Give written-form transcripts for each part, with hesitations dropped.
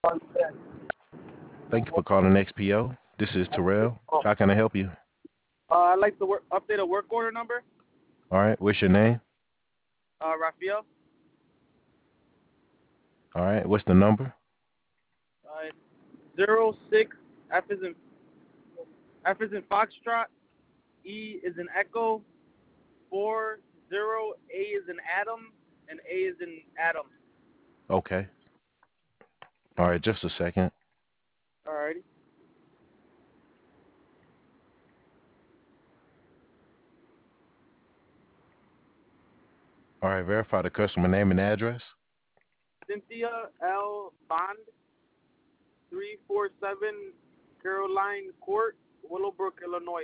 Thank you for calling XPO. This is Terrell. How can I help you? I'd like to update a work order number. All right, what's your name? Rafael. All right, what's the number? It's 06 F is in Foxtrot. E is in Echo. 40 A is in Adam, and A is in Adam. Okay. All right, just a second. Alrighty. All right, verify the customer name and address. Cynthia L. Bond, 347 Caroline Court, Willowbrook, Illinois.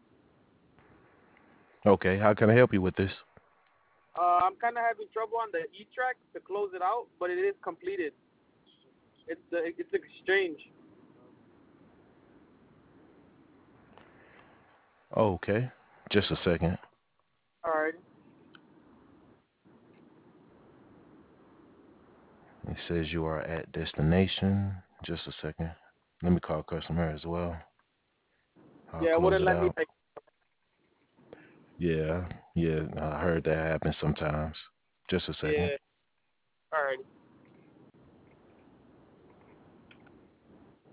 Okay, how can I help you with this? I'm kind of having trouble on the E-track to close it out, but it is completed. It's exchange. Okay, just a second. Alrighty. It says you are at destination. Just a second. Let me call customer as well. I'll Yeah, it close wouldn't it let me out. Yeah, yeah, I heard that happen sometimes. Just a second. Yeah. Alrighty.